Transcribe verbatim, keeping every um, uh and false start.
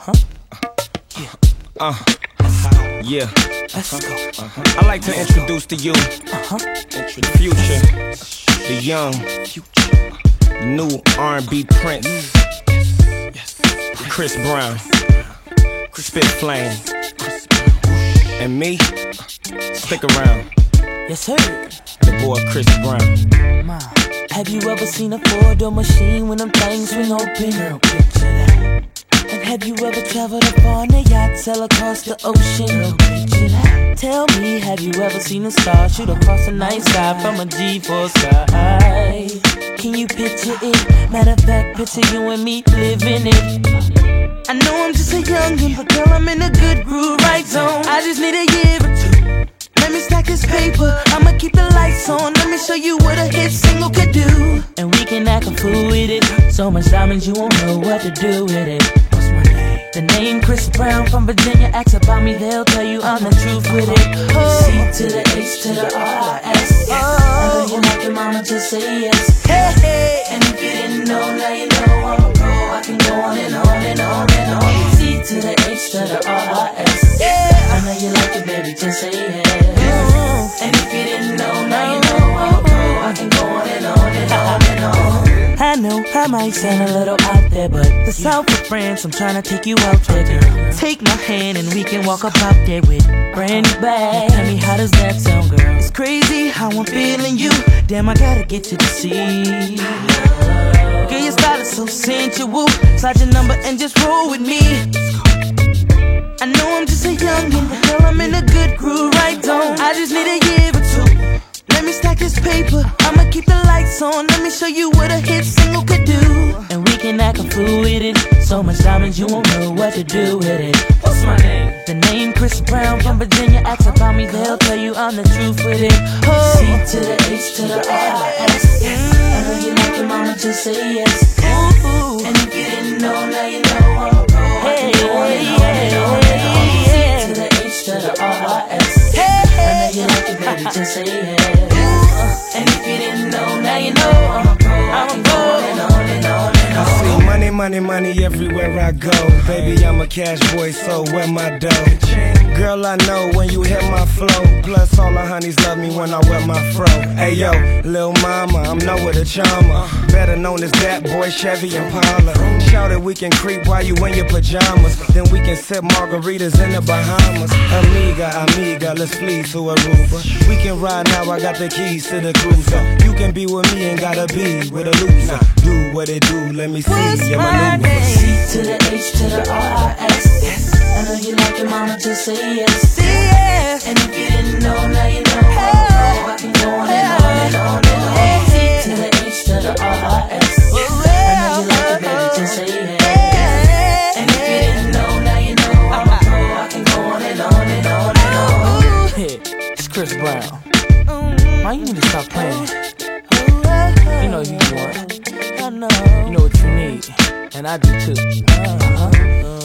Uh-huh. Yeah. Uh, yeah. Let's go. Uh-huh. I'd like to introduce to you Uh-huh. the future, the young, the new R and B prince, Chris Brown, Spit Flame, and me. Stick around. Yes, sir. The boy Chris Brown. Ma, have you ever seen a four-door machine when them things swing open? Girl, picture that. And have you ever traveled up on a yacht, sail across the ocean? Girl, picture that. Tell me, have you ever seen a star shoot across the night sky from a G four sky? Can you picture it? Matter of fact, picture you and me living it. I know I'm just a youngin', but girl, I'm in a good groove, right zone. I just need a year or two. Let me stack this paper, I'ma keep the lights on. Let me show you what a hit single could do. And we can act a fool with it. So much diamonds you won't know what to do with it. What's my name? The name Chris Brown from Virginia. Ask about me, they'll tell you I'm the truth with it. Oh. C to the H to the R S. Oh. I know you like your mama, just say yes. Hey, hey. And if you didn't know, now you know I'm a pro. I can go on and on and on and on. C to the H to the R S. Yeah. I know you like it, baby, just say yes. And if you didn't know, now you know I'm a pro. I can go on and on and on and on. I know I might sound a little out there, but the South of France, I'm trying to take you out there, girl. Take my hand and we can walk up out there with brand new bags. Tell me, how does that sound, girl? It's crazy how I'm feeling you. Damn, I gotta get you to see. Girl, your style is so sensual. Slide your number and just roll with me. I know I'm just a youngin', but girl, I'm in a good groove, right zone. I just need a year or two. Let me stack this paper, I'ma keep the lights on. Let me show you what a hit single could do. And we can act a fool with it. So much diamonds you won't know what to do with it. What's my name? The name Chris Brown from Virginia. Ask about me, they'll tell you I'm the truth with it. Oh. C to the H to the R S. I know you like your mama, just say yes. Ooh. And if you didn't know, now you know I'm a pro. Hey, yeah. C to the H to the R S. I know you like it, baby, just say yes. And if you didn't know, now you know I'm a pro. I'm a pro. And on and on and on. I see money, money, money everywhere I go. Baby, I'm a cash boy, so where my dough? Girl, I know when you hit my flow. Plus all the honeys love me when I wear my fro. Hey yo, lil' mama, I'm Noah the charmer. Better known as that boy, Chevy Impala. Shout it, we can creep while you in your pajamas. Then we can sip margaritas in the Bahamas. Amiga, amiga, let's flee to Aruba. We can ride now, I got the keys to the cruiser. You can be with me, ain't gotta be with a loser. Do what it do, let me see your maneuver. C to the H to the R S. I know you like your mama, just say yes. yes. And if you didn't know, now you know. Oh, I can go on and on and on and on. C to the H to the R S. I know you like it, baby, just say yes. And if you didn't know, now you know I'm a pro. I can go on and on and on and on. Hey, it's Chris Brown. Why you need to stop playing? You know who you want. You know what you need, and I do too. Uh-huh.